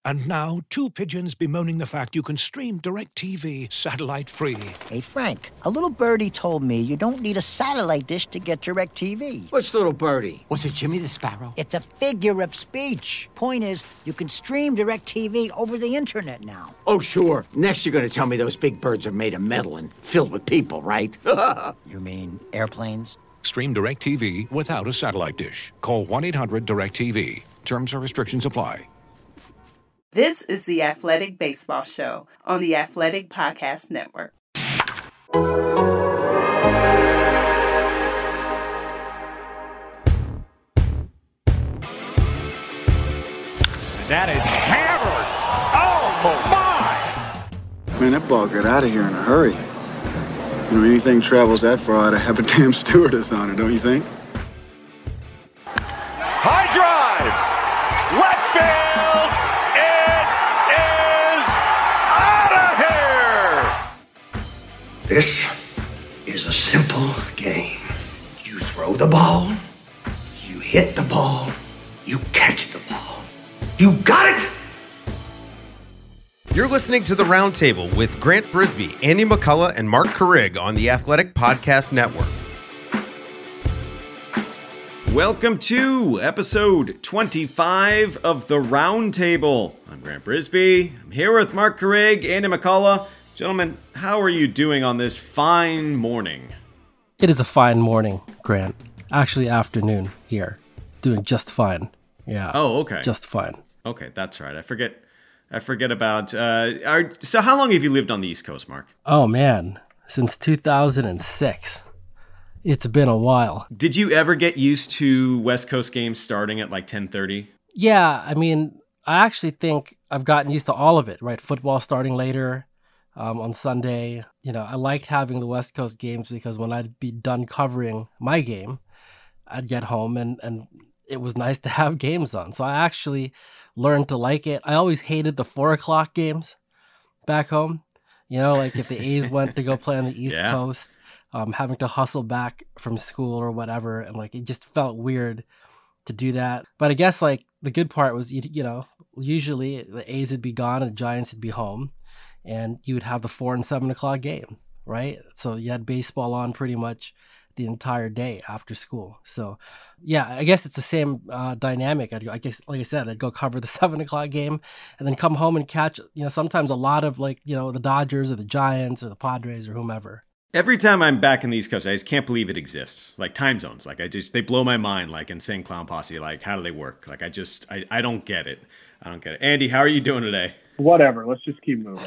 And now, two pigeons bemoaning the fact you can stream DirecTV satellite-free. Hey, Frank, a little birdie told me you don't need a satellite dish to get DirecTV. Which little birdie? Was it Jimmy the Sparrow? It's a figure of speech. Point is, you can stream DirecTV over the internet now. Oh, sure. Next you're going to tell me those big birds are made of metal and filled with people, right? You mean airplanes? Stream DirecTV without a satellite dish. Call 1-800-DirecTV. Terms and restrictions apply. This is the Athletic Baseball Show on the Athletic Podcast Network. That is hammered. Oh, my. Man, that ball got out of here in a hurry. You know, anything travels that far, I'd have a damn stewardess on it, don't you think? High drive. Left field. It is out of here. This is a simple game. You throw the ball, you hit the ball, you catch the ball. You got it! You're listening to The Roundtable with Grant Brisbee, Andy McCullough, and Mark Carrig on the Athletic Podcast Network. Welcome to episode 25 of The Roundtable. I'm Grant Brisbee. I'm here with Mark Carrig, Andy McCullough. Gentlemen, how are you doing on this fine morning? It is a fine morning, Grant. Actually, afternoon here. Doing just fine. Yeah. Oh, okay. Just fine. Okay, that's right. I forget about... so how long have you lived on the East Coast, Mark? Oh, man. Since 2006. It's been a while. Did you ever get used to West Coast games starting at like 10:30? Yeah, I mean, I actually think I've gotten used to all of it, right? Football starting later on Sunday. You know, I liked having the West Coast games because when I'd be done covering my game, I'd get home and it was nice to have games on. So I actually learned to like it. I always hated the 4 o'clock games back home. You know, like if the A's went to go play on the East Coast, having to hustle back from school or whatever. And like, it just felt weird to do that. But I guess like the good part was, you know, usually the A's would be gone and the Giants would be home and you would have the 4 and 7 o'clock game, right? So you had baseball on pretty much the entire day after school. So yeah, I guess it's the same dynamic. I guess, like I said, I'd go cover the 7 o'clock game and then come home and catch, you know, sometimes a lot of like, you know, the Dodgers or the Giants or the Padres or whomever. Every time I'm back in the East Coast, I just can't believe it exists. Like time zones, like they blow my mind. Like Insane Clown Posse, like how do they work? Like I don't get it. I don't get it. Andy, how are you doing today? Whatever. Let's just keep moving.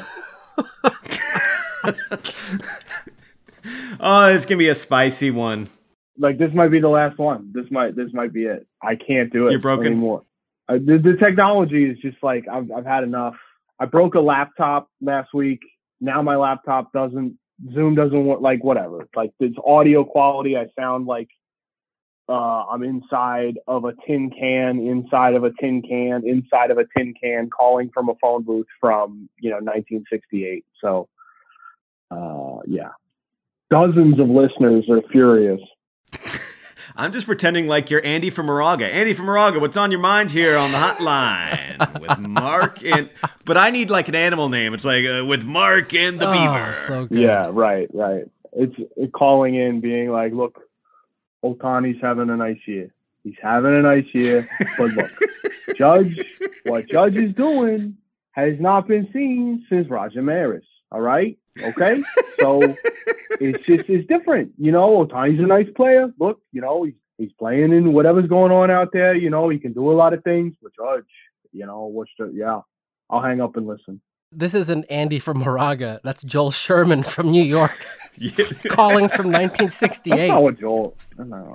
Oh, it's gonna be a spicy one. Like this might be the last one. This might be it. I can't do it. You're broken anymore. The technology is just like I've had enough. I broke a laptop last week. Now my laptop Zoom doesn't work. Like whatever. Like this audio quality, I sound like I'm inside of a tin can, inside of a tin can, inside of a tin can, calling from a phone booth from 1968. So yeah. Dozens of listeners are furious. I'm just pretending like you're Andy from Moraga. Andy from Moraga, what's on your mind here on the hotline with Mark and... But I need like an animal name. It's like with Mark and the Beaver. So good. Yeah, right. It's calling in, being like, look, Ohtani's having a nice year. He's having a nice year. But look, what Judge is doing has not been seen since Roger Maris. All right? Okay? So it's different. Ohtani's a nice player. Look, he's playing in whatever's going on out there. He can do a lot of things. But Judge, I'll hang up and listen. This isn't Andy from Moraga. That's Joel Sherman from New York. Calling from 1968. That's not what Joel... No.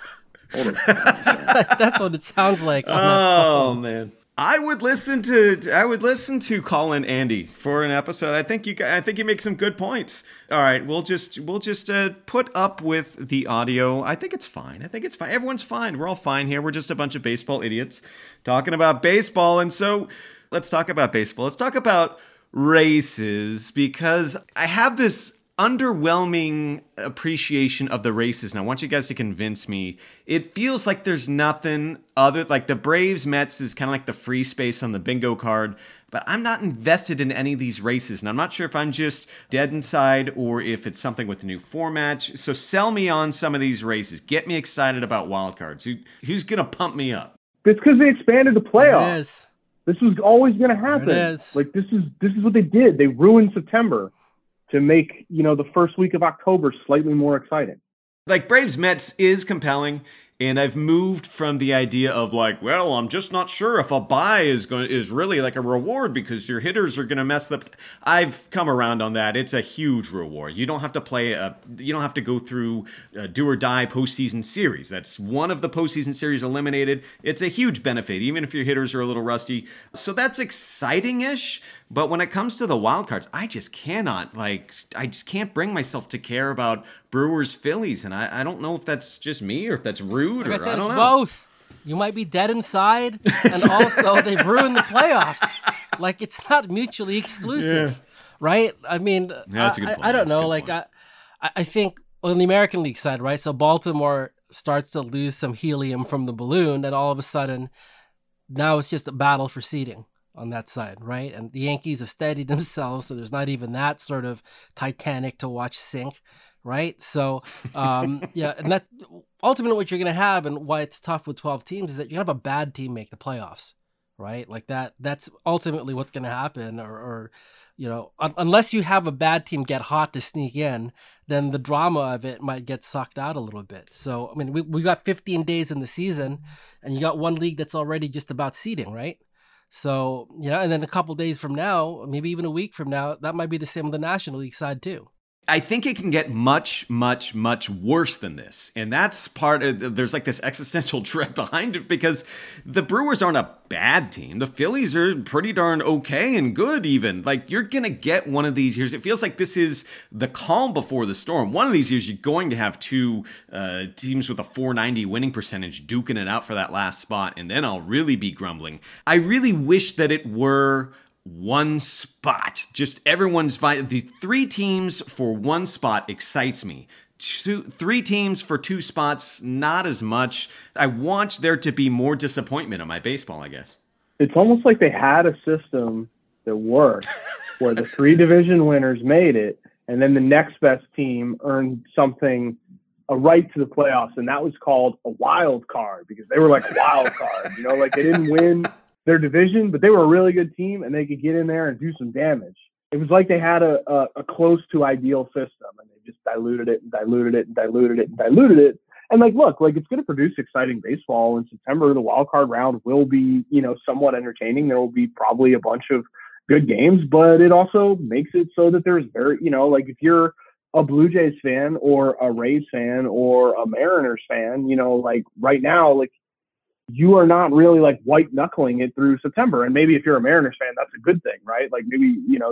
That's what it sounds like. Oh, man. I would listen to Colin Andy for an episode. I think you make some good points. All right, we'll just put up with the audio. I think it's fine. Everyone's fine. We're all fine here. We're just a bunch of baseball idiots talking about baseball. And so let's talk about baseball. Let's talk about races, because I have this underwhelming appreciation of the races. And I want you guys to convince me. It feels like there's nothing other, like the Braves Mets is kind of like the free space on the bingo card, but I'm not invested in any of these races. And I'm not sure if I'm just dead inside or if it's something with the new format. So sell me on some of these races. Get me excited about wild cards. Who's going to pump me up? It's because they expanded the playoffs. It is. This was always going to happen. It is. Like this is what they did. They ruined September to make, the first week of October slightly more exciting. Like Braves Mets is compelling, and I've moved from the idea of like, well, I'm just not sure if a bye is really like a reward because your hitters are going to mess up. I've come around on that. It's a huge reward. You don't have to you don't have to go through a do or die postseason series. That's one of the postseason series eliminated. It's a huge benefit, even if your hitters are a little rusty. So that's exciting-ish. But when it comes to the wild cards, I just can't bring myself to care about Brewers Phillies. And I don't know if that's just me or if that's rude. Like I said, I don't it's know. both. You might be dead inside, and also they've ruined the playoffs. Like, it's not mutually exclusive, right? I mean, that's a good point. I don't know. Like, I think on the American League side, right? So Baltimore starts to lose some helium from the balloon, and all of a sudden, now it's just a battle for seeding on that side, right? And the Yankees have steadied themselves, so there's not even that sort of Titanic to watch sink, right? So, yeah, and that ultimately what you're going to have, and why it's tough with 12 teams, is that you're going to have a bad team make the playoffs, right? Like that's ultimately what's going to happen, or unless you have a bad team get hot to sneak in, then the drama of it might get sucked out a little bit. So, I mean, we got 15 days in the season, and you got one league that's already just about seeding, right? So, and then a couple days from now, maybe even a week from now, that might be the same on the National League side too. I think it can get much, much, much worse than this. And that's part of, there's like this existential dread behind it because the Brewers aren't a bad team. The Phillies are pretty darn okay and good even. Like, you're going to get one of these years. It feels like this is the calm before the storm. One of these years, you're going to have two teams with a .490 winning percentage duking it out for that last spot. And then I'll really be grumbling. I really wish that it were one spot. Just everyone's the three teams for one spot excites me. Three teams for two spots, not as much. I want there to be more disappointment in my baseball, I guess. It's almost like they had a system that worked where the three division winners made it, and then the next best team earned something, a right to the playoffs, and that was called a wild card because they were like a wild card. Like they didn't win their division, but they were a really good team and they could get in there and do some damage. It was like they had a close to ideal system and they just diluted it and diluted it and diluted it and diluted it. And look, it's going to produce exciting baseball in September. The wild card round will be, somewhat entertaining. There will be probably a bunch of good games, but it also makes it so that there's very, if you're a Blue Jays fan or a Rays fan or a Mariners fan, right now, you are not really white knuckling it through September. And maybe if you're a Mariners fan, that's a good thing, right? Maybe,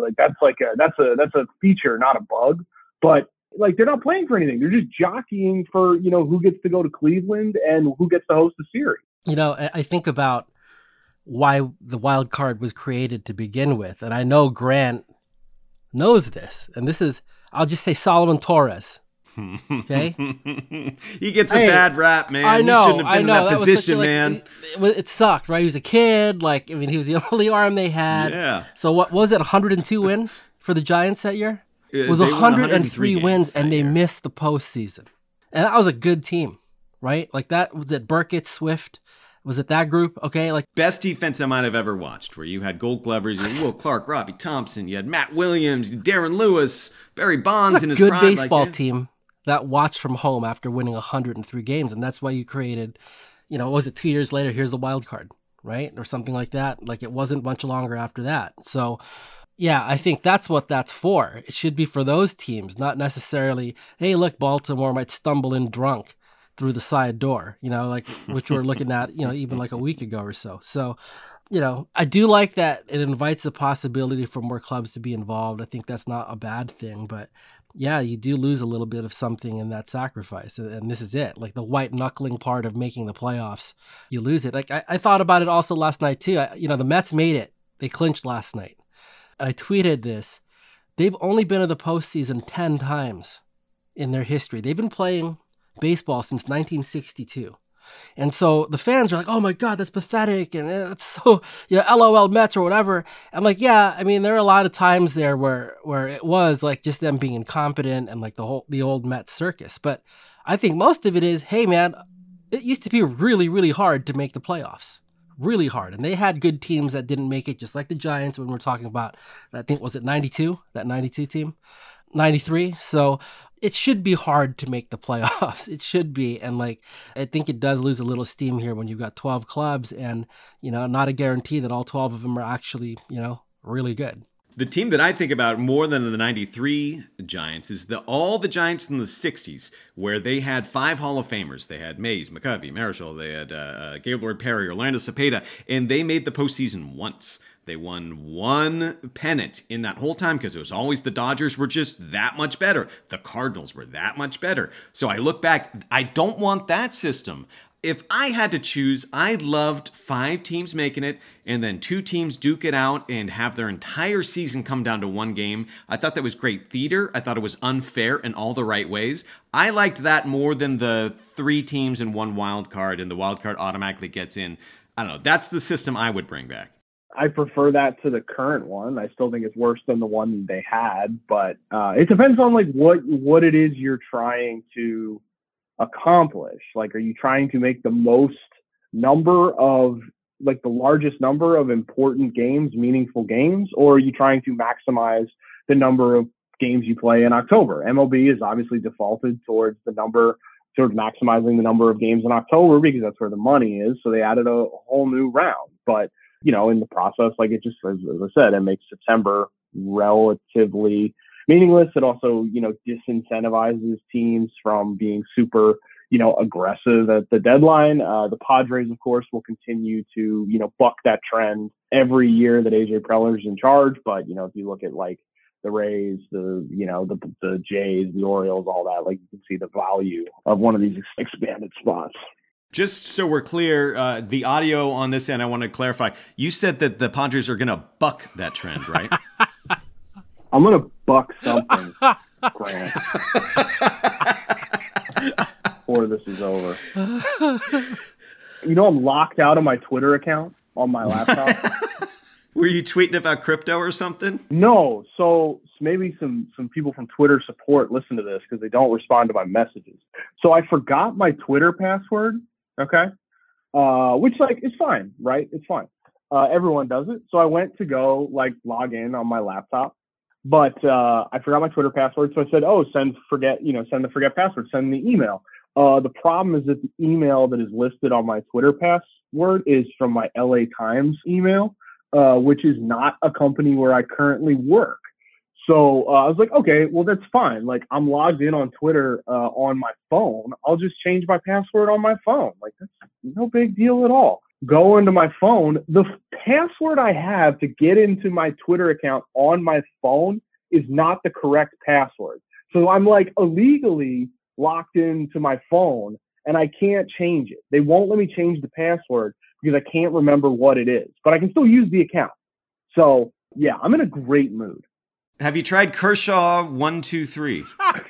that's a feature, not a bug, but they're not playing for anything. They're just jockeying for, who gets to go to Cleveland and who gets to host the series. I think about why the wild card was created to begin with. And I know Grant knows this, and this is, I'll just say Solomon Torres. Okay, he gets a bad rap, man. I know. He shouldn't have been in that position, man. It sucked, right? He was a kid. He was the only arm they had. Yeah. So what was it? 102 wins for the Giants that year? It was 103 wins, and they missed the postseason. And that was a good team, right? That was it. Burkett, Swift. Was it that group? Okay, best defense I might have ever watched, where you had Gold Glovers, you had Will Clark, Robbie Thompson, you had Matt Williams, Darren Lewis, Barry Bonds in his prime. Good baseball team that watched from home after winning 103 games. And that's why you created, what was it, 2 years later, here's the wild card, right? Or something like that. It wasn't much longer after that. So, yeah, I think that's what that's for. It should be for those teams, not necessarily, hey, look, Baltimore might stumble in drunk through the side door, which we're looking at, even a week ago or so. So, I do like that it invites the possibility for more clubs to be involved. I think that's not a bad thing, but yeah, you do lose a little bit of something in that sacrifice. And this is it, the white knuckling part of making the playoffs, you lose it. I thought about it also last night too. The Mets made it. They clinched last night. And I tweeted this. they've only been to the postseason 10 times in their history. They've been playing baseball since 1962. And so the fans are like, oh my God, that's pathetic. And it's so, LOL Mets or whatever. I'm like, yeah, I mean, there are a lot of times there where it was like just them being incompetent and like the old Mets circus. But I think most of it is, hey man, it used to be really, really hard to make the playoffs. Really hard. And they had good teams that didn't make it, just like the Giants when we're talking about, I think, was it 92? That 92 team? 93. So it should be hard to make the playoffs. It should be. And like, I think it does lose a little steam here when you've got 12 clubs and, not a guarantee that all 12 of them are actually, really good. The team that I think about more than the 93 Giants is all the Giants in the 60s, where they had 5 Hall of Famers. They had Mays, McCovey, Marichal, they had Gaylord Perry, Orlando Cepeda, and they made the postseason once. They won one pennant in that whole time because it was always the Dodgers were just that much better. The Cardinals were that much better. So I look back, I don't want that system. If I had to choose, I loved 5 teams making it and then 2 teams duke it out and have their entire season come down to one game. I thought that was great theater. I thought it was unfair in all the right ways. I liked that more than the 3 teams and 1 wild card and the wild card automatically gets in. I don't know. That's the system I would bring back. I prefer that to the current one. I still think it's worse than the one they had, but it depends on like what it is you're trying to accomplish. Like, are you trying to make the most number of, like, the largest number of important games, meaningful games, or are you trying to maximize the number of games you play in October? MLB is obviously defaulted towards maximizing the number of games in October because that's where the money is. So they added a whole new round. But, in the process, like, it just, as I said, it makes September relatively meaningless. It also, disincentivizes teams from being super, aggressive at the deadline. The Padres, of course, will continue to, buck that trend every year that AJ Preller's in charge. But, if you look at like the Rays, the Jays, the Orioles, all that, like, you can see the value of one of these expanded spots. Just so we're clear, the audio on this end, I want to clarify. You said that the Padres are going to buck that trend, right? I'm going to buck something, Grant, before this is over. I'm locked out of my Twitter account on my laptop. Were you tweeting about crypto or something? No. So maybe some people from Twitter support listen to this because they don't respond to my messages. So I forgot my Twitter password. Okay. Which, like, is fine, right? It's fine. Everyone does it. So I went to go, like, log in on my laptop, but I forgot my Twitter password. So I said, send the forget password, send the email. The problem is that the email that is listed on my Twitter password is from my LA Times email, which is not a company where I currently work. So I was like, okay, well, that's fine. Like, I'm logged in on Twitter on my phone. I'll just change my password on my phone. Like, that's no big deal at all. Go into my phone. The password I have to get into my Twitter account on my phone is not the correct password. So I'm like illegally locked into my phone and I can't change it. They won't let me change the password because I can't remember what it is, but I can still use the account. So yeah, I'm in a great mood. Have you tried Kershaw 123?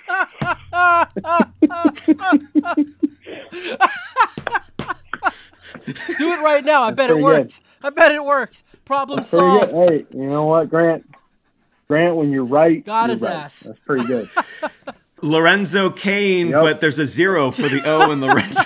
Do it right now. I bet it works. Good. I bet it works. Problem solved. Hey, you know what, Grant? Grant, when you're right, got his right. Ass. That's pretty good. Lorenzo Cain, but there's a 0 for the O in Lorenzo.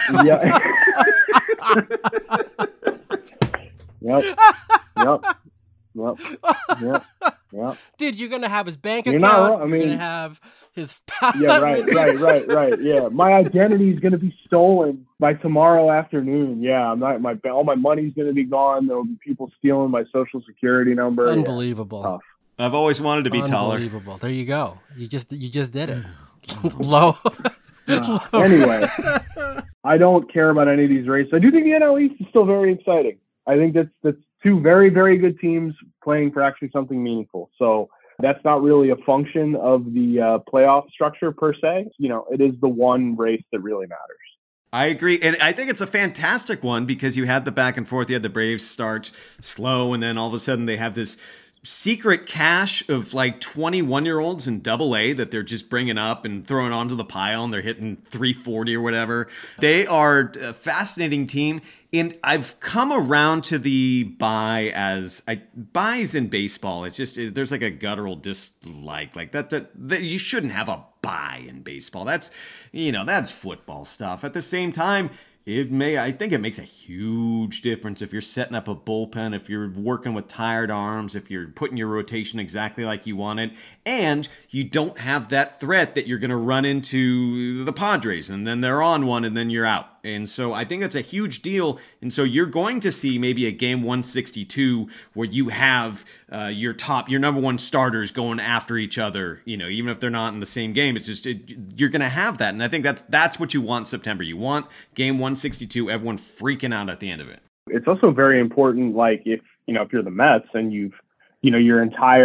Yep. Dude, you're gonna have his bank account. You're gonna have his. Yeah, right. Yeah, my identity is gonna be stolen by tomorrow afternoon. Yeah, all my money's gonna be gone. There'll be people stealing my social security number. Unbelievable. Yeah. I've always wanted to be taller. Unbelievable. There you go. You just did it. Low. Anyway, I don't care about any of these races. I do think the NL East is still very exciting. I think that's 2 very, very good teams playing for actually something meaningful. So that's not really a function of the playoff structure per se. It is the one race that really matters. I agree. And I think it's a fantastic one because you had the back and forth. You had the Braves start slow, and then all of a sudden they have this secret cache of like 21-year-olds in AA that they're just bringing up and throwing onto the pile, and they're hitting 340 or whatever. They are a fascinating team. And I've come around to the buys in baseball. It's just, there's like a guttural dislike like that you shouldn't have a buy in baseball. That's football stuff. At the same time, I think it makes a huge difference if you're setting up a bullpen, if you're working with tired arms, if you're putting your rotation exactly like you want it, and you don't have that threat that you're going to run into the Padres and then they're on one and then you're out. And so I think that's a huge deal. And so you're going to see maybe a game 162 where you have your number one starters going after each other, even if they're not in the same game. It's just, you're going to have that. And I think that's what you want September. You want game 162, everyone freaking out at the end of it. It's also very important, like if you're the Mets and you've, your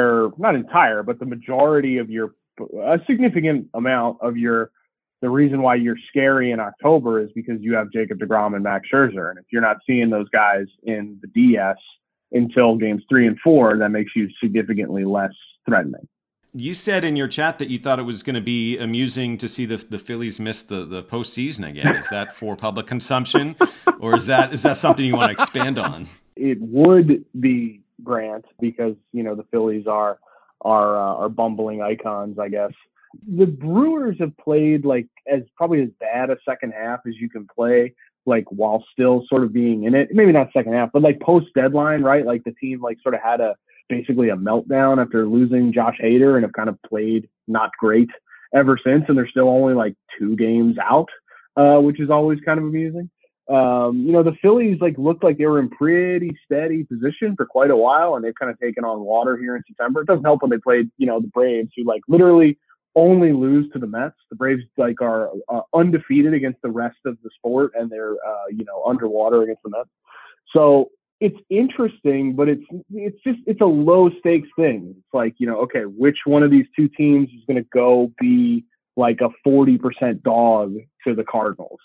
but the majority of a significant amount of the reason why you're scary in October is because you have Jacob deGrom and Max Scherzer. And if you're not seeing those guys in the DS until games 3 and 4, that makes you significantly less threatening. You said in your chat that you thought it was going to be amusing to see the Phillies miss the postseason again. Is that for public consumption, or is that something you want to expand on? It would be, Grant, because the Phillies are bumbling icons, I guess. The Brewers have played like probably as bad a second half as you can play, like while still sort of being in it. Maybe not second half, but like post deadline, right? Like the team like sort of had basically a meltdown after losing Josh Hader and have kind of played not great ever since. And they're still only like 2 games out, which is always kind of amusing. The Phillies like looked like they were in pretty steady position for quite a while, and they've kind of taken on water here in September. It doesn't help when they played, the Braves, who like literally only lose to the Mets. The Braves like are undefeated against the rest of the sport, and they're underwater against the Mets. So it's interesting, but it's a low stakes thing. It's like, okay, which one of these two teams is going to go be like a 40% dog to the Cardinals?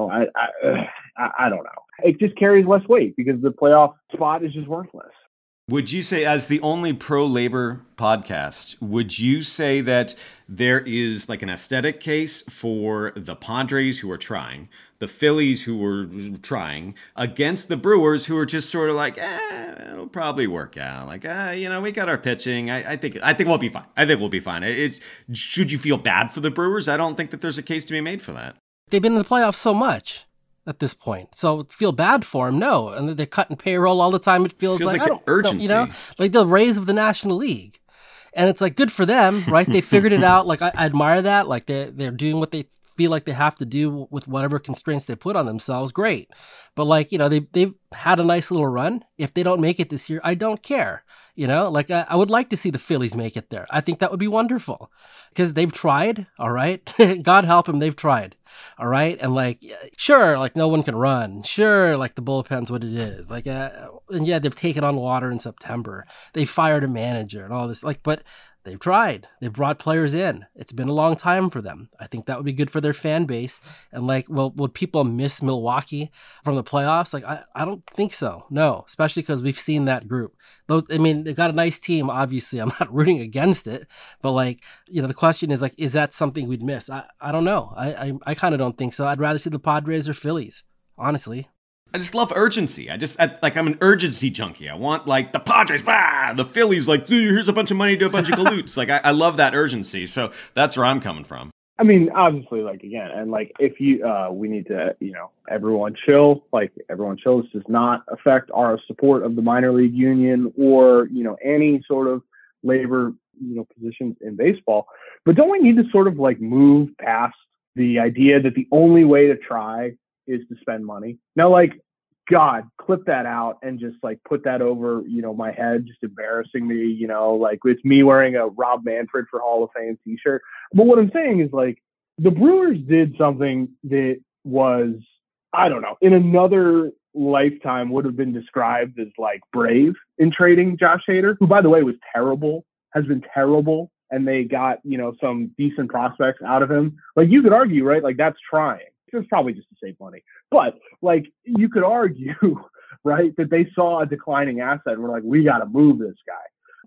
I don't know. It just carries less weight because the playoff spot is just worthless. Would you say, as the only pro-labor podcast, would you say that there is like an aesthetic case for the Padres who are trying, the Phillies who are trying, against the Brewers who are just sort of like, it'll probably work out. Like, we got our pitching. I think we'll be fine. I think we'll be fine. Should you feel bad for the Brewers? I don't think that there's a case to be made for that. They've been in the playoffs so much at this point, so feel bad for them? No. And they're cutting payroll all the time. It feels like an urgency, like the Rays of the National League. And it's like good for them, right? They figured it out. Like I admire that. Like they're doing what they feel like they have to do with whatever constraints they put on themselves. Great. But like, they've had a nice little run. If they don't make it this year, I don't care. Like I would like to see the Phillies make it there. I think that would be wonderful because they've tried. All right. God help them. They've tried. All right. And like, sure, like no one can run. Sure. Like the bullpen's what it is. Like, and yeah, they've taken on water in September. They fired a manager and all this, like, but they've tried. They've brought players in. It's been a long time for them. I think that would be good for their fan base. And like, well, would people miss Milwaukee from the playoffs? Like, I don't think so. No, especially because we've seen that group. They've got a nice team. Obviously, I'm not rooting against it. But like, the question is like, is that something we'd miss? I don't know. I kind of don't think so. I'd rather see the Padres or Phillies, honestly. I just love urgency. I'm an urgency junkie. I want like the Padres, the Phillies, like here's a bunch of money to a bunch of galoots. Like I love that urgency. So that's where I'm coming from. I mean, obviously, like again, and like if we need to, everyone chill. Like everyone chill. This does not affect our support of the minor league union or any sort of labor positions in baseball. But don't we need to sort of like move past the idea that the only way to try is to spend money? Now, like, God, clip that out and just like put that over, my head, just embarrassing me, like it's me wearing a Rob Manfred for Hall of Fame t-shirt. But what I'm saying is like the Brewers did something that was, I don't know, in another lifetime would have been described as like brave in trading Josh Hader, who by the way was terrible, has been terrible. And they got, some decent prospects out of him. Like you could argue, right? Like that's trying. It's probably just to save money. But like you could argue, right, that they saw a declining asset and were like, we got to move this guy.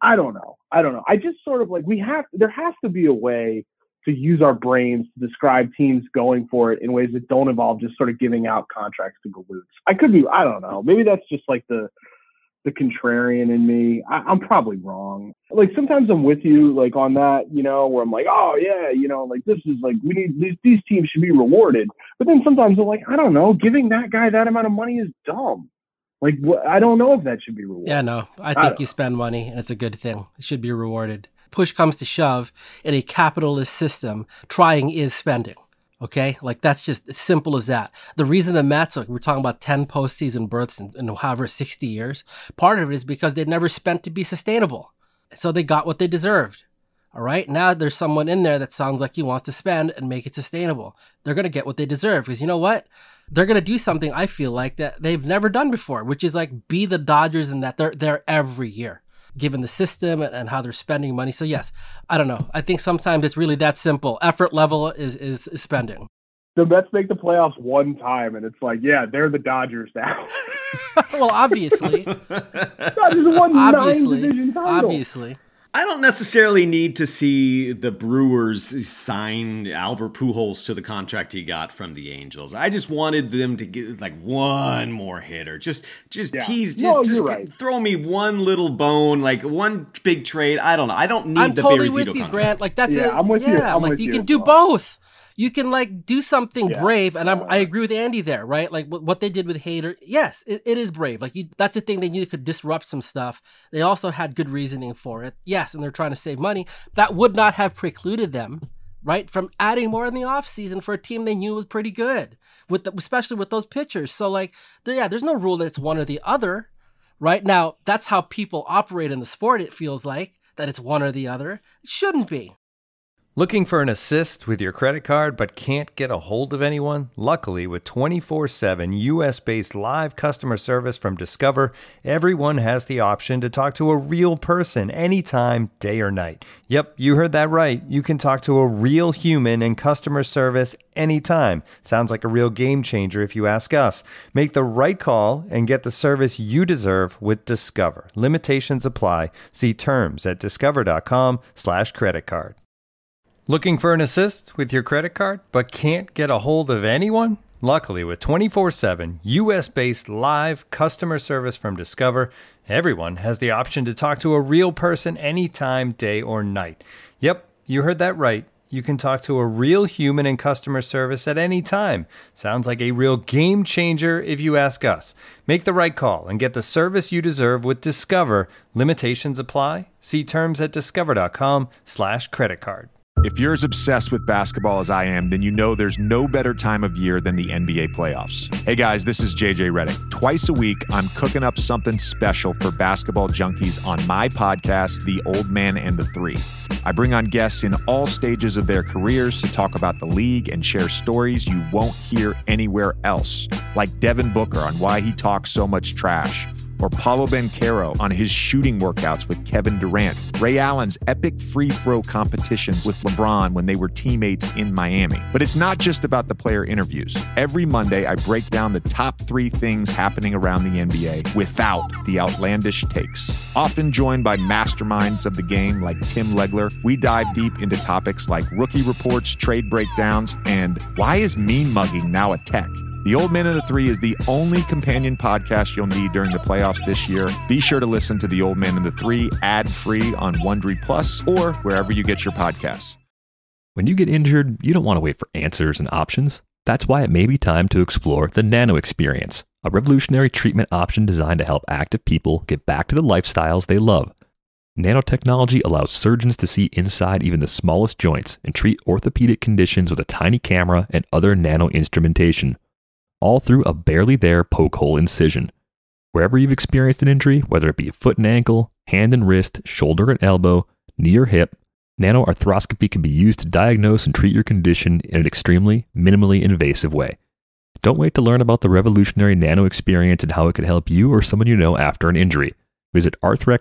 I don't know. I just sort of like, there has to be a way to use our brains to describe teams going for it in ways that don't involve just sort of giving out contracts to galoots. I don't know. Maybe that's just like the contrarian in me. I'm probably wrong. Like sometimes I'm with you like on that, where I'm like, oh yeah, like this is like, we need these teams should be rewarded. But then sometimes I'm like, I don't know, giving that guy that amount of money is dumb. Like, I don't know if that should be rewarded. Yeah, no, I think you spend money and it's a good thing. It should be rewarded. Push comes to shove in a capitalist system, trying is spending. Okay? Like, that's just as simple as that. The reason the Mets, like, we're talking about 10 postseason berths in however 60 years, part of it is because they never spent to be sustainable. So they got what they deserved. All right? Now there's someone in there that sounds like he wants to spend and make it sustainable. They're going to get what they deserve because you know what? They're going to do something, I feel like, that they've never done before, which is like be the Dodgers in that they're there every year, given the system and how they're spending money. So yes, I don't know. I think sometimes it's really that simple. Effort level is spending. The Mets make the playoffs one time, and it's like, yeah, they're the Dodgers now. Well, obviously. Dodgers won 9 division titles. Obviously. I don't necessarily need to see the Brewers sign Albert Pujols to the contract he got from the Angels. I just wanted them to get like one more hitter. Just tease. Just right. Throw me one little bone, like one big trade. I don't know. I don't need I'm the totally Bearzito with you, contract. Grant. Like that's it. I'm with you. I'm like with you you can do well. both. You can like do something brave, and I agree with Andy there, right? Like what they did with Hader, yes, it is brave. Like that's the thing, they knew they could disrupt some stuff. They also had good reasoning for it, yes, and they're trying to save money. That would not have precluded them, right, from adding more in the offseason for a team they knew was pretty good, especially with those pitchers. So like, there's no rule that it's one or the other, right? Now that's how people operate in the sport. It feels like that it's one or the other. It shouldn't be. Looking for an assist with your credit card but can't get a hold of anyone? Luckily, with 24/7 US-based live customer service from Discover, everyone has the option to talk to a real person anytime, day or night. Yep, you heard that right. You can talk to a real human in customer service anytime. Sounds like a real game changer if you ask us. Make the right call and get the service you deserve with Discover. Limitations apply. See terms at discover.com/creditcard. Looking for an assist with your credit card but can't get a hold of anyone? Luckily, with 24/7 US-based live customer service from Discover, everyone has the option to talk to a real person anytime, day or night. Yep, you heard that right. You can talk to a real human in customer service at any time. Sounds like a real game changer if you ask us. Make the right call and get the service you deserve with Discover. Limitations apply. See terms at discover.com/creditcard. If you're as obsessed with basketball as I am, then you know there's no better time of year than the NBA playoffs. Hey guys, this is JJ Redick. Twice a week, I'm cooking up something special for basketball junkies on my podcast, The Old Man and the Three. I bring on guests in all stages of their careers to talk about the league and share stories you won't hear anywhere else, like Devin Booker on why he talks so much trash, or Paolo Banchero on his shooting workouts with Kevin Durant, Ray Allen's epic free throw competitions with LeBron when they were teammates in Miami. But it's not just about the player interviews. Every Monday, I break down the top 3 things happening around the NBA without the outlandish takes. Often joined by masterminds of the game like Tim Legler, we dive deep into topics like rookie reports, trade breakdowns, and why is mean mugging now a tech? The Old Man and the Three is the only companion podcast you'll need during the playoffs this year. Be sure to listen to The Old Man and the Three ad-free on Wondery Plus or wherever you get your podcasts. When you get injured, you don't want to wait for answers and options. That's why it may be time to explore the Nano Experience, a revolutionary treatment option designed to help active people get back to the lifestyles they love. Nanotechnology allows surgeons to see inside even the smallest joints and treat orthopedic conditions with a tiny camera and other nano instrumentation, all through a barely there poke hole incision. Wherever you've experienced an injury, whether it be foot and ankle, hand and wrist, shoulder and elbow, knee or hip, nanoarthroscopy can be used to diagnose and treat your condition in an extremely, minimally invasive way. Don't wait to learn about the revolutionary Nano Experience and how it could help you or someone you know after an injury. Visit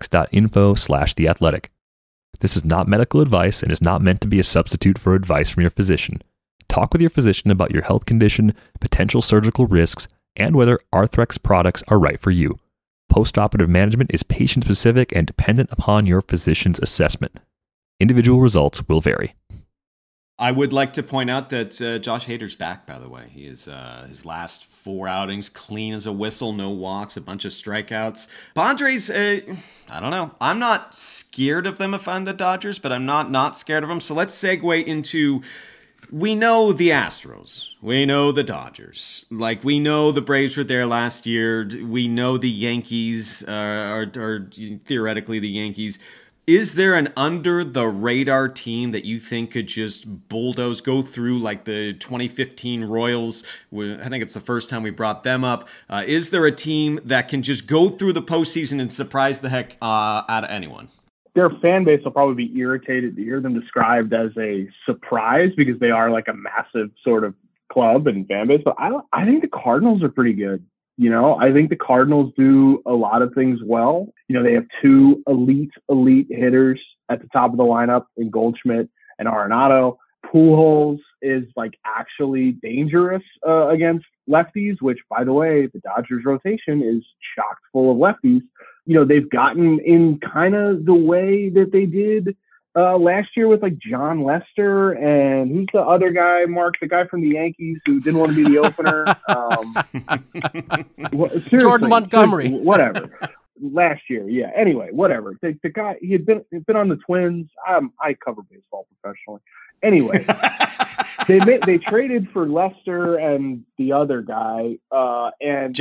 arthrex.info/theathletic. This is not medical advice and is not meant to be a substitute for advice from your physician. Talk with your physician about your health condition, potential surgical risks, and whether Arthrex products are right for you. Postoperative management is patient-specific and dependent upon your physician's assessment. Individual results will vary. I would like to point out that Josh Hader's back, by the way. He is his last 4 outings, clean as a whistle, no walks, a bunch of strikeouts. Padres, I don't know. I'm not scared of them if I'm the Dodgers, but I'm not scared of them. So let's segue into, we know the Astros. We know the Dodgers. Like, we know the Braves were there last year. We know the Yankees are theoretically the Yankees. Is there an under-the-radar team that you think could just bulldoze, go through like the 2015 Royals? I think it's the first time we brought them up. Is there a team that can just go through the postseason and surprise the heck out of anyone? Their fan base will probably be irritated to hear them described as a surprise because they are like a massive sort of club and fan base. But I think the Cardinals are pretty good. You know, I think the Cardinals do a lot of things well. You know, they have 2 elite hitters at the top of the lineup in Goldschmidt and Arenado. Pujols is like actually dangerous against lefties, which, by the way, the Dodgers rotation is chock full of lefties. You know, they've gotten in kind of the way that they did last year with like John Lester and who's the other guy, Mark, the guy from the Yankees who didn't want to be the opener. Jordan Montgomery. Whatever. Last year, yeah. Anyway, whatever. The guy, he'd been on the Twins. I cover baseball professionally. Anyway, they traded for Lester and the other guy, and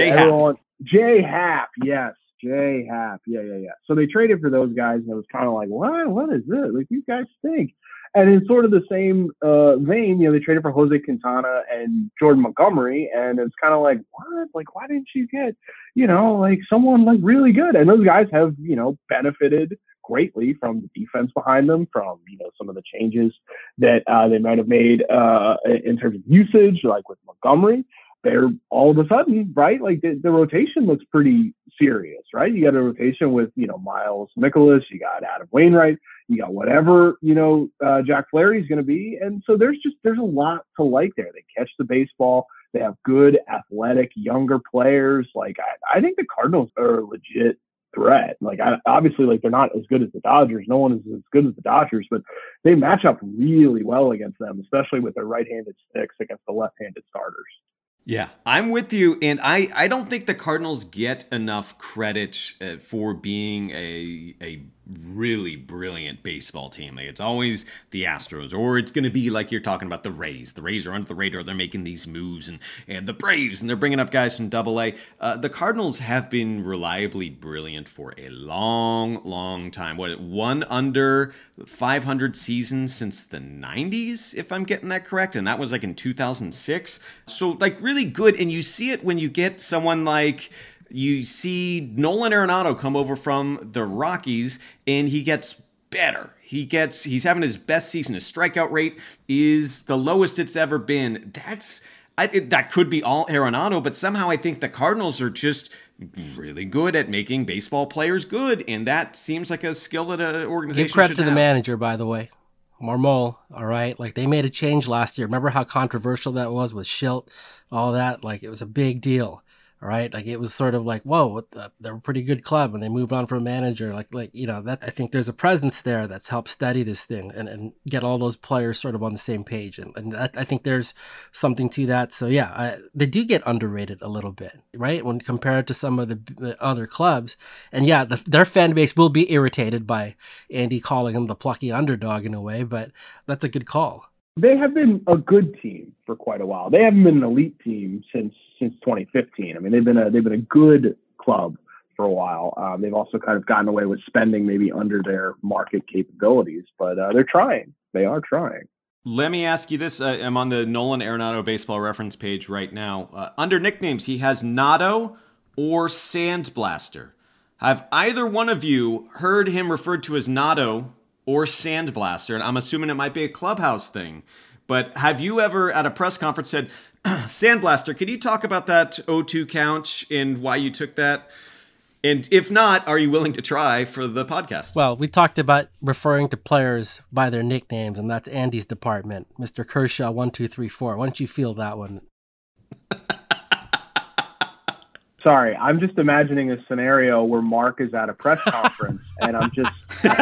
J Happ, yes. J Happ, yeah. So they traded for those guys, and it was kind of like, what is this? Like, these guys stink. And in sort of the same vein, you know, they traded for Jose Quintana and Jordan Montgomery, and it's kind of like, what? Like, why didn't you get, you know, like someone like really good? And those guys have, you know, benefited greatly from the defense behind them, from, you know, some of the changes that they might have made in terms of usage, like with Montgomery. They're all of a sudden, right? Like the rotation looks pretty serious, right? You got a rotation with, you know, Miles Mikolas, you got Adam Wainwright, you got whatever, you know, Jack Flaherty's going to be. And so there's a lot to like there. They catch the baseball. They have good, athletic, younger players. Like, I think the Cardinals are a legit threat. Like, obviously, like, they're not as good as the Dodgers. No one is as good as the Dodgers, but they match up really well against them, especially with their right-handed sticks against the left-handed starters. Yeah, I'm with you, and I don't think the Cardinals get enough credit for being a really brilliant baseball team. Like, it's always the Astros, or it's going to be like you're talking about the Rays. The Rays are under the radar. They're making these moves, and the Braves, and they're bringing up guys from Double-A. The Cardinals have been reliably brilliant for a long time. One under 500 seasons since the 90s, if I'm getting that correct, and that was like in 2006. So, like, really good, and you see it when you get someone like, you see Nolan Arenado come over from the Rockies, and he gets better. He's having his best season. His strikeout rate is the lowest it's ever been. That could be all Arenado, but somehow I think the Cardinals are just really good at making baseball players good, and that seems like a skill that an organization Give credit should to the have. manager, by the way. Marmol, all right? Like, they made a change last year. Remember how controversial that was with Schilt, all that? Like, it was a big deal. All right, like it was sort of like, whoa, they're a pretty good club, and they moved on from a manager. Like you know, that I think there's a presence there that's helped steady this thing and get all those players sort of on the same page, and I think there's something to that. So yeah, they do get underrated a little bit, right, when compared to some of the other clubs. And yeah, their fan base will be irritated by Andy calling them the plucky underdog in a way, but that's a good call. They have been a good team for quite a while. They haven't been an elite team since 2015. I mean, they've been a good club for a while. They've also kind of gotten away with spending maybe under their market capabilities, but they're trying. They are trying. Let me ask you this. I'm on the Nolan Arenado baseball reference page right now. Under nicknames, he has Nado or Sandblaster. Have either one of you heard him referred to as Nado or Sandblaster? And I'm assuming it might be a clubhouse thing. But have you ever at a press conference said, Sandblaster, could you talk about that 0-2 count and why you took that? And if not, are you willing to try for the podcast? Well, we talked about referring to players by their nicknames, and that's Andy's department. Mr. Kershaw, 1, 2, 3, 4. Why don't you feel that one? Sorry, I'm just imagining a scenario where Mark is at a press conference, and I'm just,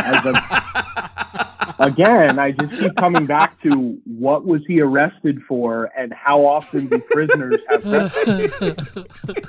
again, I just keep coming back to what was he arrested for, and how often do prisoners have press?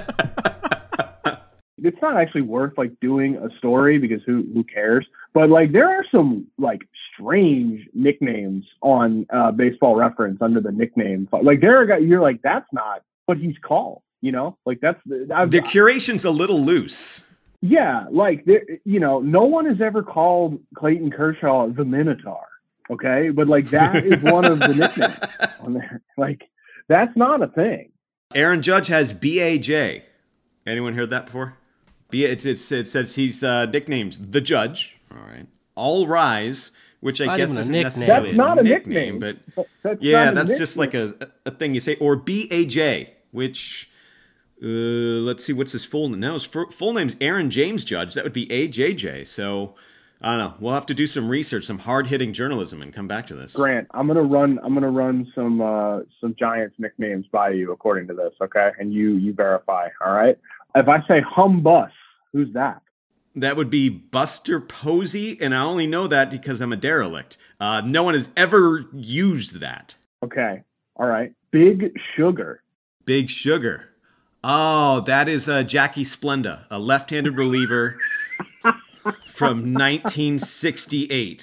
It's not actually worth like doing a story because who cares? But like there are some like strange nicknames on Baseball Reference under the nickname. Like there are guys you're like that's not what he's called. You know, like that's the curation's a little loose. Yeah, like no one has ever called Clayton Kershaw the Minotaur. Okay, but like that is one of the nicknames on there. Like that's not a thing. Aaron Judge has BAJ. Anyone heard that before? It says he's nicknamed the Judge. All right. All Rise, which I guess isn't necessarily a nickname, but that's just like a thing you say. Or BAJ, which let's see, what's his full name? No, his full name's Aaron James Judge. That would be AJJ. So I don't know. We'll have to do some research, some hard-hitting journalism, and come back to this. Grant, I'm gonna run some Giants nicknames by you according to this, okay? And you verify, all right? If I say Humbus, who's that? That would be Buster Posey, and I only know that because I'm a derelict. No one has ever used that. Okay, all right. Big Sugar. Big Sugar. Oh, that is Jackie Splenda, a left-handed reliever from 1968.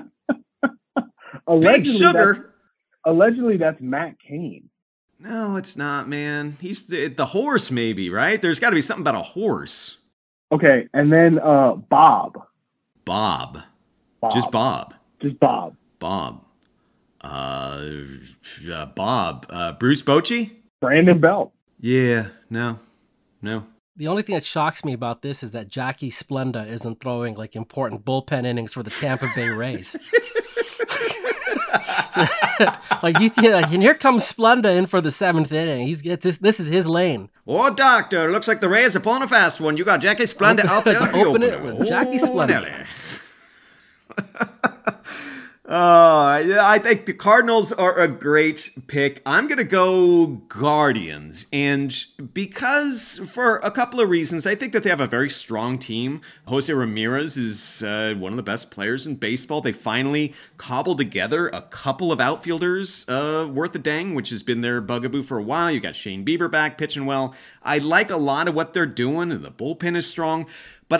Big Sugar? Allegedly, that's Matt Cain. No, it's not, man. He's the horse, maybe, right? There's got to be something about a horse. Okay, and then Bob. Bob. Just Bob. Just Bob. Bob. Bruce Bochy? Brandon Belt. Yeah, no. The only thing that shocks me about this is that Jackie Splenda isn't throwing like important bullpen innings for the Tampa Bay Rays. And here comes Splenda in for the 7th inning. This is his lane. Oh, doctor, looks like the Rays are pulling a fast one. You got Jackie Splenda out there. Open it with Jackie Splenda. I think the Cardinals are a great pick. I'm going to go Guardians. And because, for a couple of reasons, I think that they have a very strong team. Jose Ramirez is one of the best players in baseball. They finally cobbled together a couple of outfielders worth a dang, which has been their bugaboo for a while. You got Shane Bieber back pitching well. I like a lot of what they're doing, and the bullpen is strong. But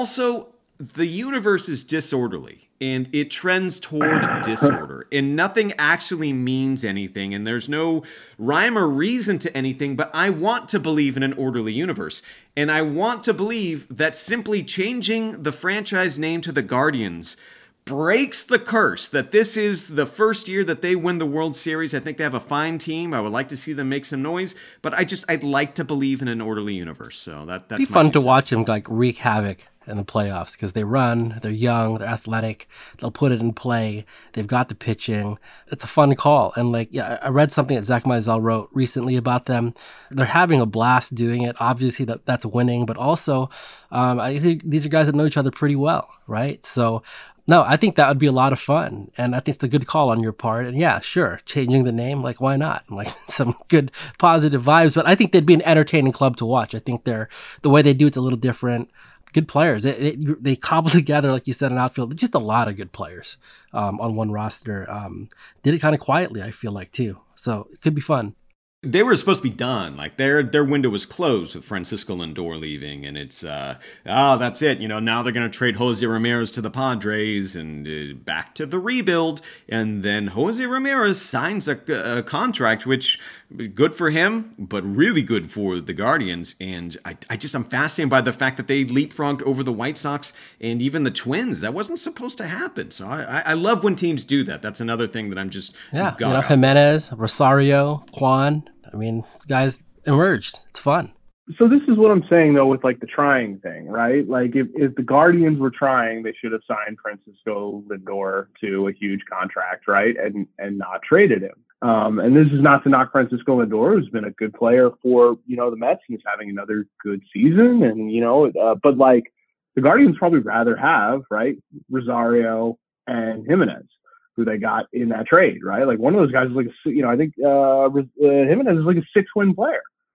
the universe is disorderly, and it trends toward disorder, and nothing actually means anything, and there's no rhyme or reason to anything, but I want to believe in an orderly universe, and I want to believe that simply changing the franchise name to the Guardians breaks the curse, that this is the first year that they win the World Series. I think they have a fine team. I would like to see them make some noise, but I'd like to believe in an orderly universe, so that's It'd be fun to watch them like wreak havoc in the playoffs because they run, they're young, they're athletic, they'll put it in play, they've got the pitching. It's a fun call. And I read something that Zach Meisel wrote recently about them. They're having a blast doing it. Obviously that's winning, but also these are guys that know each other pretty well, right? So no, I think that would be a lot of fun. And I think it's a good call on your part. And yeah, sure, changing the name, why not? Some good positive vibes, but I think they'd be an entertaining club to watch. I think the way they do it's a little different. Good players. They cobble together, like you said, an outfield. Just a lot of good players on one roster. Did it kind of quietly, I feel like, too. So it could be fun. They were supposed to be done. Their window was closed with Francisco Lindor leaving, and it's that's it. Now they're going to trade Jose Ramirez to the Padres and back to the rebuild. And then Jose Ramirez signs a contract, which good for him, but really good for the Guardians. And I'm fascinated by the fact that they leapfrogged over the White Sox and even the Twins. That wasn't supposed to happen. So I love when teams do that. That's another thing that I'm just Jimenez, Rosario, Kwan. These guys emerged. It's fun. So this is what I'm saying, though, with the trying thing, right? If the Guardians were trying, they should have signed Francisco Lindor to a huge contract, right? And not traded him. And this is not to knock Francisco Lindor, who's been a good player for, the Mets and is having another good season. And, but the Guardians probably rather have, right, Rosario and Jimenez, who they got in that trade, right? One of those guys is I think Jimenez is a 6-win player.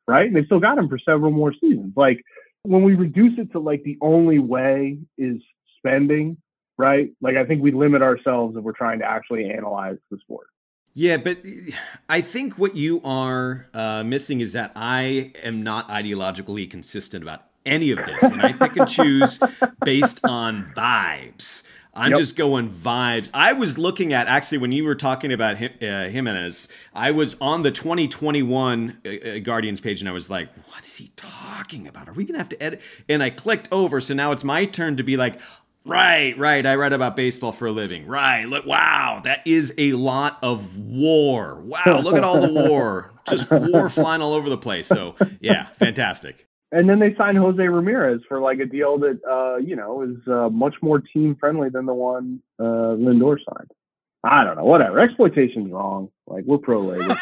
right? And they've still got him for several more seasons. Like, when we reduce it to like the only way is spending, right? Like, I think we limit ourselves if we're trying to actually analyze the sport. Yeah, but I think what you are missing is that I am not ideologically consistent about any of this, and I pick and choose based on vibes. I'm just going vibes. I was looking at, actually, when you were talking about Jimenez, I was on the 2021 Guardians page, and I was like, what is he talking about? Are we going to have to edit? And I clicked over, so now it's my turn to be like, right, I read about baseball for a living. Right, look, wow, that is a lot of war. Wow, look at all the war. Just war flying all over the place. So, yeah, fantastic. And then they signed Jose Ramirez for like a deal that, is much more team friendly than the one Lindor signed. I don't know, whatever. Exploitation's wrong. Like, we're pro labor.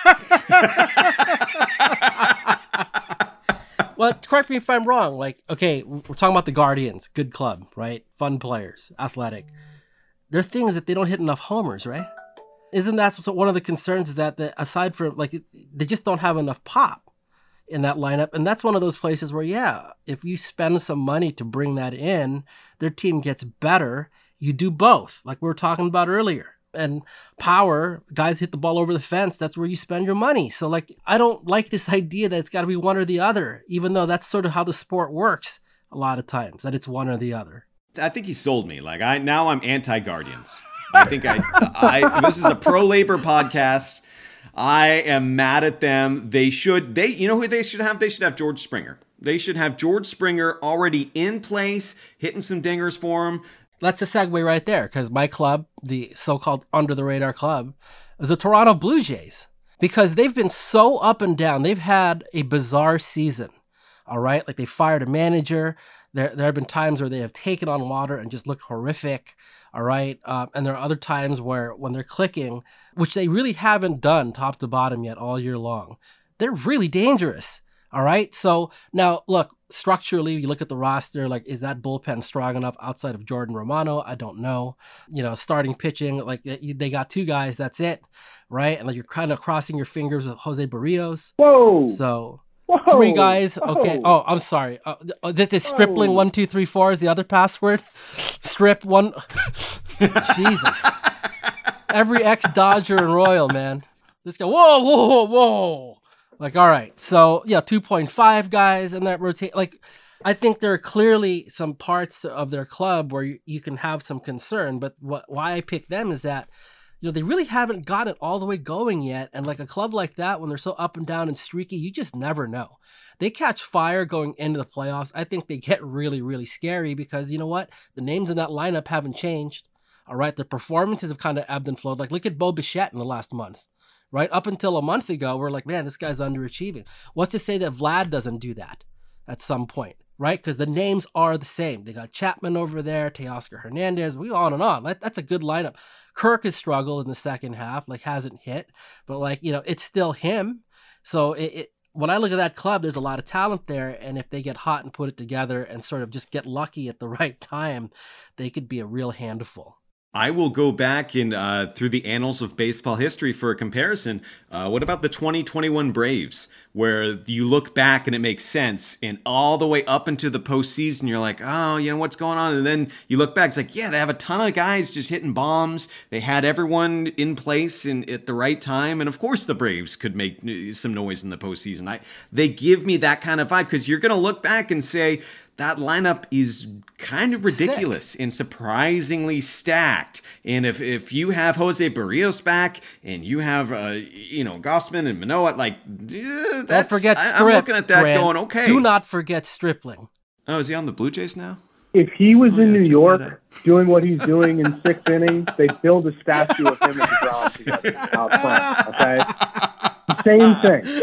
Well, correct me if I'm wrong. Like, okay, we're talking about the Guardians, good club, right? Fun players, athletic. Their thing is that they don't hit enough homers, right? Isn't that one of the concerns? Is that aside from like they just don't have enough pop in that lineup, and that's one of those places where, yeah, if you spend some money to bring that in, their team gets better. You do both, like we were talking about earlier. And power, guys hit the ball over the fence, that's where you spend your money. So, like, I don't like this idea that it's got to be one or the other, even though that's sort of how the sport works a lot of times, that it's one or the other. I think he sold me. Like, now I'm anti-Guardians. I think this is a pro-labor podcast. I am mad at them. You know who they should have? They should have George Springer. They should have George Springer already in place, hitting some dingers for him. That's a segue right there, because my club, the so-called under-the-radar club, is the Toronto Blue Jays, because they've been so up and down. They've had a bizarre season, all right? Like, they fired a manager. There have been times where they have taken on water and just looked horrific, all right? And there are other times where when they're clicking, which they really haven't done top to bottom yet all year long, they're really dangerous, all right? So now, look, structurally, you look at the roster, like, is that bullpen strong enough outside of Jordan Romano? I don't know. Starting pitching, like, they got two guys, that's it, right? And like, you're kind of crossing your fingers with Jose Barrios. Whoa! So... Whoa, 3 guys. Okay. Oh, I'm sorry. This is Stripling 1 2 3 4 is the other password. Strip 1. Jesus. Every ex-Dodger and Royal, man. This guy. Whoa. Like, all right. So yeah, 2.5 guys in that rotate. Like, I think there are clearly some parts of their club where you can have some concern. But why I pick them is that, they really haven't got it all the way going yet. And like a club like that, when they're so up and down and streaky, you just never know. They catch fire going into the playoffs. I think they get really, really scary because you know what? The names in that lineup haven't changed. All right. Their performances have kind of ebbed and flowed. Like, look at Bo Bichette in the last month, right? Up until a month ago, we're like, man, this guy's underachieving. What's to say that Vlad doesn't do that at some point? Right? Because the names are the same. They got Chapman over there, Teoscar Hernandez, on and on. That's a good lineup. Kirk has struggled in the second half, like hasn't hit, but like, it's still him. So when I look at that club, there's a lot of talent there. And if they get hot and put it together and sort of just get lucky at the right time, they could be a real handful. I will go back in through the annals of baseball history for a comparison. What about the 2021 Braves, where you look back and it makes sense, and all the way up into the postseason, you're like, oh, what's going on? And then you look back, it's like, yeah, they have a ton of guys just hitting bombs. They had everyone in place and at the right time, and of course the Braves could make some noise in the postseason. They give me that kind of vibe, because you're going to look back and say, that lineup is kind of ridiculous and surprisingly stacked. And if you have Jose Barrios back and you have Gausman and Manoah, like, don't forget Strip. I'm looking at that Grant. going, okay. Do not forget Stripling. Oh, is he on the Blue Jays now? If he was in New York doing what he's doing in 6 innings, they'd build a statue of him and DeGrom together out front. Okay, same thing.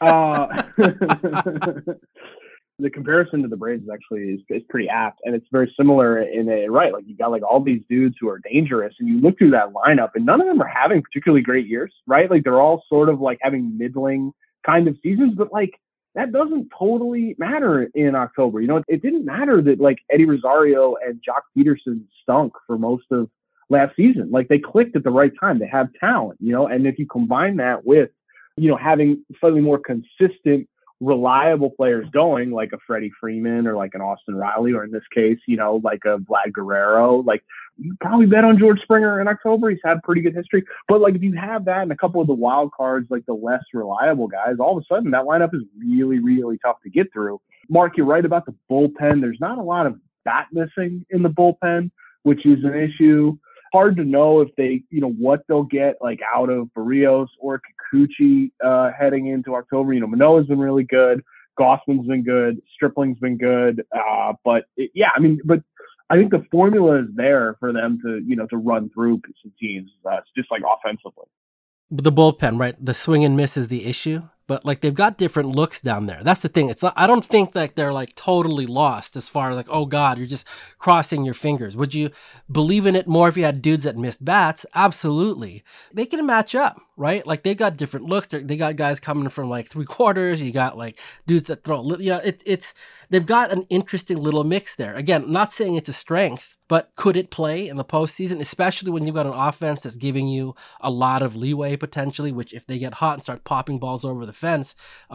The comparison to the Braves is pretty apt, and it's very similar in right. Like, you got like all these dudes who are dangerous, and you look through that lineup, and none of them are having particularly great years, right? Like, they're all sort of like having middling kind of seasons, but like that doesn't totally matter in October. It didn't matter that like Eddie Rosario and Jock Peterson stunk for most of last season. Like, they clicked at the right time. They have talent, and if you combine that with having slightly more consistent reliable players going, like a Freddie Freeman or like an Austin Riley, or in this case, like a Vlad Guerrero, like you probably bet on George Springer in October. He's had pretty good history. But like if you have that and a couple of the wild cards, like the less reliable guys, all of a sudden that lineup is really, really tough to get through. Mark, you're right about the bullpen. There's not a lot of bat missing in the bullpen, which is an issue. Hard to know if they, what they'll get like out of Barrios or Kikuchi heading into October. Manoah's been really good. Gossman's been good. Stripling's been good. But I think the formula is there for them to, to run through some teams. It's just like offensively. The bullpen, right? The swing and miss is the issue, but like they've got different looks down there. That's the thing. It's not, I don't think that they're like totally lost as far as like, oh God, you're just crossing your fingers. Would you believe in it more if you had dudes that missed bats? Absolutely. They can match up, right? Like they got different looks. They got guys coming from like 3/4. You got like dudes that throw, they've got an interesting little mix there. Again, not saying it's a strength, but could it play in the postseason, especially when you've got an offense that's giving you a lot of leeway potentially, which if they get hot and start popping balls over the fence,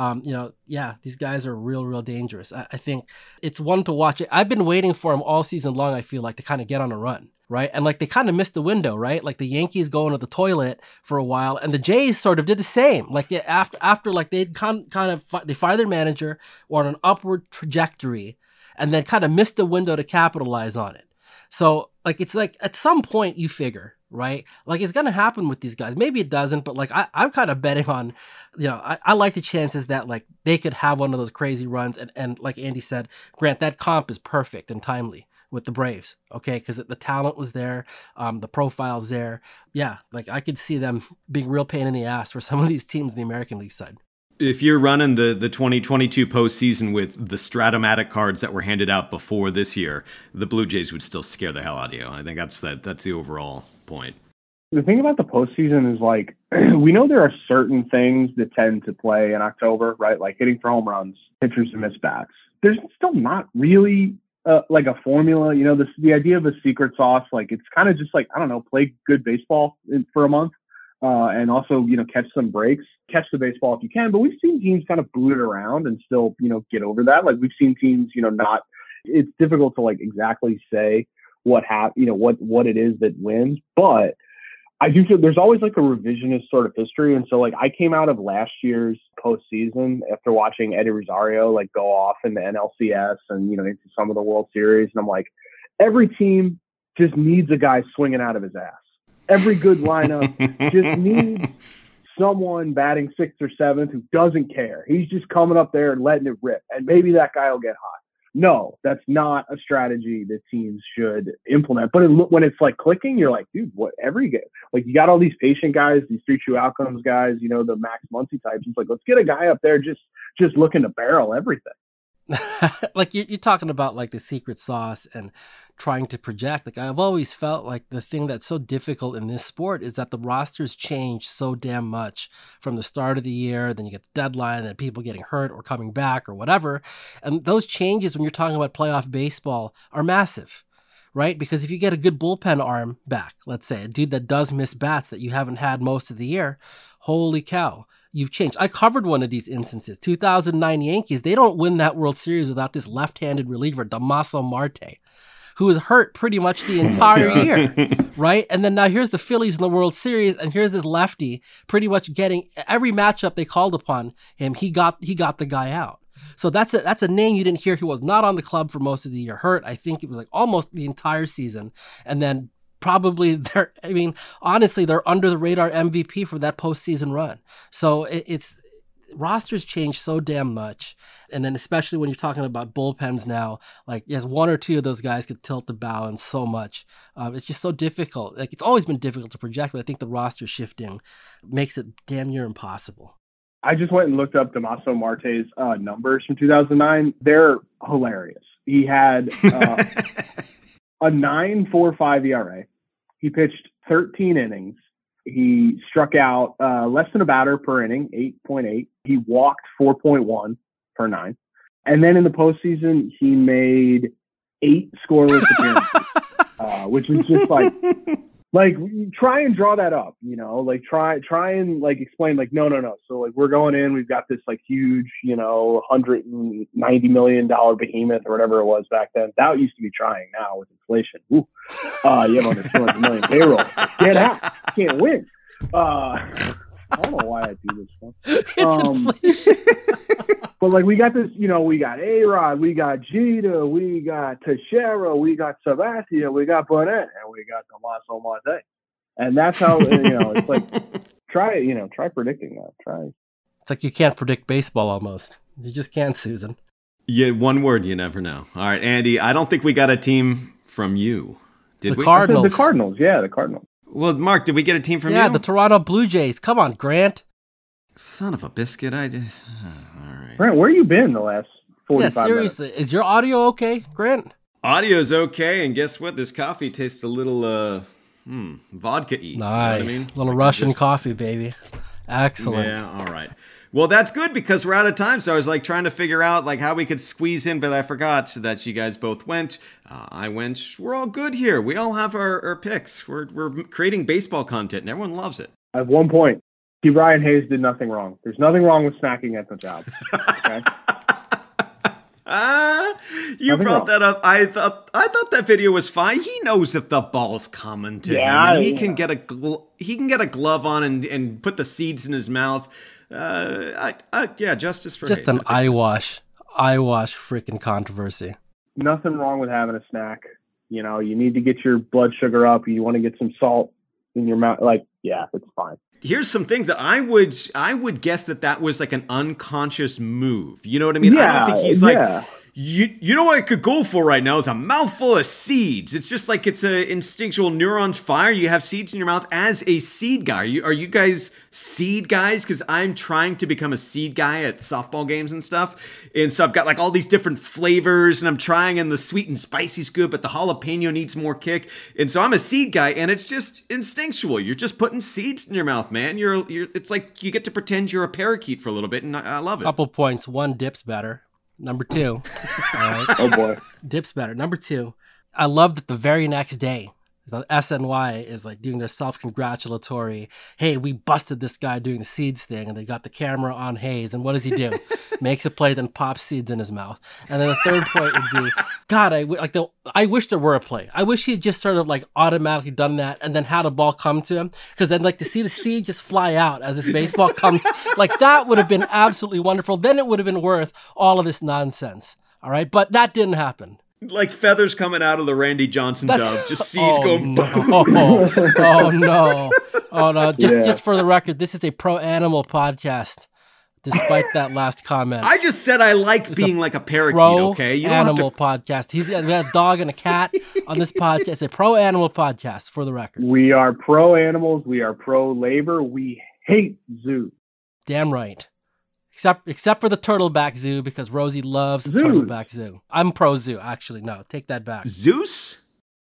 these guys are real, real dangerous. I think it's one to watch. I've been waiting for them all season long, I feel like, to kind of get on a run, right? And like they kind of missed the window, right? Like the Yankees going to the toilet for a while, and the Jays sort of did the same. Like after like they'd they fired their manager, or on an upward trajectory, and then kind of missed the window to capitalize on it. So, like, it's like at some point you figure, right? Like, it's going to happen with these guys. Maybe it doesn't, but like, I'm kind of betting on, I like the chances that like they could have one of those crazy runs. And like Andy said, Grant, that comp is perfect and timely with the Braves, okay? Because the talent was there, the profile's there. Yeah, like I could see them being real pain in the ass for some of these teams in the American League side. If you're running the 2022 postseason with the Stratomatic cards that were handed out before this year, the Blue Jays would still scare the hell out of you. I think that's the overall point. The thing about the postseason is like, we know there are certain things that tend to play in October, right? Like hitting for home runs, pitchers and miss bats. There's still not really like a formula, the idea of a secret sauce. Like it's kind of just like, I don't know, play good baseball for a month. And also, catch some breaks, catch the baseball if you can. But we've seen teams kind of boot it around and still, get over that. Like we've seen teams, it's difficult to like exactly say what it is that wins. But I do feel there's always like a revisionist sort of history. And so like I came out of last year's postseason after watching Eddie Rosario like go off in the NLCS and, into some of the World Series. And I'm like, every team just needs a guy swinging out of his ass. Every good lineup just needs someone batting 6th or 7th who doesn't care. He's just coming up there and letting it rip, and maybe that guy will get hot. No, that's not a strategy that teams should implement. But when it's like clicking, you're like, dude, what? Like you got all these patient guys, these 3 true outcomes guys, the Max Muncy types. It's like, let's get a guy up there just looking to barrel everything. Like you're talking about like the secret sauce and trying to project. Like I've always felt like the thing that's so difficult in this sport is that the rosters change so damn much from the start of the year. Then you get the deadline, and then people getting hurt or coming back or whatever. And those changes when you're talking about playoff baseball are massive, right? Because if you get a good bullpen arm back, let's say a dude that does miss bats that you haven't had most of the year, holy cow. You've changed. I covered one of these instances. 2009 Yankees, they don't win that World Series without this left-handed reliever, Damaso Marte, who was hurt pretty much the entire year, right? And then now here's the Phillies in the World Series, and here's this lefty pretty much getting every matchup they called upon him. He got the guy out. So that's a name you didn't hear. He was not on the club for most of the year, hurt. I think it was like almost the entire season, and then probably honestly, they're under the radar MVP for that postseason run. So it's rosters change so damn much. And then especially when you're talking about bullpens now, like yes, 1 or 2 of those guys could tilt the balance so much. It's just so difficult. Like it's always been difficult to project, but I think the roster shifting makes it damn near impossible. I just went and looked up Damaso Marte's numbers from 2009. They're hilarious. He had a 9.45 ERA. He pitched 13 innings. He struck out less than a batter per inning, 8.8. He walked 4.1 per 9. And then in the postseason, he made 8 scoreless appearances, which is just like Like, try and draw that up, you know, like try and like explain like, no. So like, we're going in, we've got this like huge, you know, $190 million behemoth or whatever it was back then. That used to be trying. Now with inflation. Ooh. You have under 200 million payroll. Get out. Can't win. I don't know why I do this one. It's inflation. But like, we got this, you know, we got A-Rod, we got Jeter, we got Teixeira, we got Sabathia, we got Burnett, and we got Tomaso Marte. And that's how, you know, it's like, try predicting that. Try. It's like you can't predict baseball almost. You just can't, Susan. Yeah, one word, you never know. All right, Andy, I don't think we got a team from you. Did we? Cardinals. The Cardinals, yeah, the Cardinals. Well, Mark, did we get a team from you? Yeah, the Toronto Blue Jays. Come on, Grant. Son of a biscuit, I did. All right. Grant, where you been the last 45 Yeah, seriously. minutes? Is your audio okay, Grant? Audio's okay, and guess what? This coffee tastes a little, vodka-y. Nice. You know what I mean? Little Russian coffee, baby. Excellent. Yeah, all right. Well, that's good because we're out of time. So I was like trying to figure out like how we could squeeze in, but I forgot that you guys both went. I went. We're all good here. We all have our picks. We're creating baseball content, and everyone loves it. I have 1 point. Brian Hayes did nothing wrong. There's nothing wrong with snacking at the job. Okay. You brought that up. I thought that video was fine. He knows if the ball's coming to him, and he can get a glove on and put the seeds in his mouth. Justice for just Hayes. an eyewash freaking controversy. Nothing wrong with having a snack. You know, you need to get your blood sugar up. You want to get some salt in your mouth. Like, yeah, it's fine. Here's some things that I would guess that was like an unconscious move. You know what I mean? Yeah, I don't think he's like, you know what I could go for right now is a mouthful of seeds. It's just like it's a instinctual neurons fire. You have seeds in your mouth as a seed guy. Are you guys seed guys? Because I'm trying to become a seed guy at softball games and stuff. And so I've got like all these different flavors and I'm trying and the sweet and spicy's good, but the jalapeno needs more kick. And so I'm a seed guy and it's just instinctual. You're just putting seeds in your mouth, man. It's like you get to pretend you're a parakeet for a little bit and I love it. Couple points. 1, dip's better. Number 2. All right. Oh boy. Dip's better. Number 2. I love that the very next day, the SNY is like doing their self-congratulatory, hey, we busted this guy doing the seeds thing, and they got the camera on Hayes, and what does he do? Makes a play, then pops seeds in his mouth. And then the third point would be, God, I wish there were a play. I wish he had just sort of like automatically done that and then had a ball come to him, because then like to see the seed just fly out as this baseball comes, like that would have been absolutely wonderful. Then it would have been worth all of this nonsense. All right, but that didn't happen. Like feathers coming out of the Randy Johnson dove, just seeds going boom. Oh no! Just for the record, this is a pro-animal podcast. Despite that last comment, I just said I like being like a parakeet. Okay, you don't animal podcast. He's got a dog and a cat on this podcast. It's a pro-animal podcast, for the record. We are pro-animals. We are pro-labor. We hate zoos. Damn right. Except for the Turtleback Zoo, because Rosie loves the Turtleback Zoo. I'm pro-zoo, actually. No, take that back. Zeus?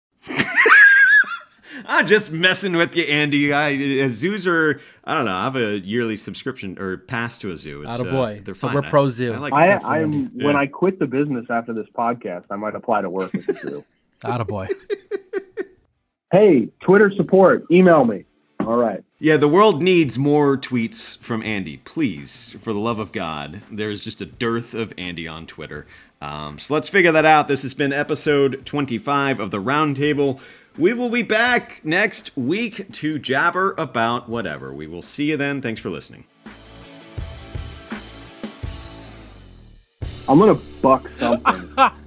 I'm just messing with you, Andy. Zoos are, I don't know, I have a yearly subscription or pass to a zoo. Attaboy. They're so fine. we're pro-zoo. When I quit the business after this podcast, I might apply to work with the zoo. Attaboy. Hey, Twitter support, email me. All right. Yeah, the world needs more tweets from Andy. Please, for the love of God. There's just a dearth of Andy on Twitter. So let's figure that out. This has been episode 25 of The Roundtable. We will be back next week to jabber about whatever. We will see you then. Thanks for listening. I'm going to buck something.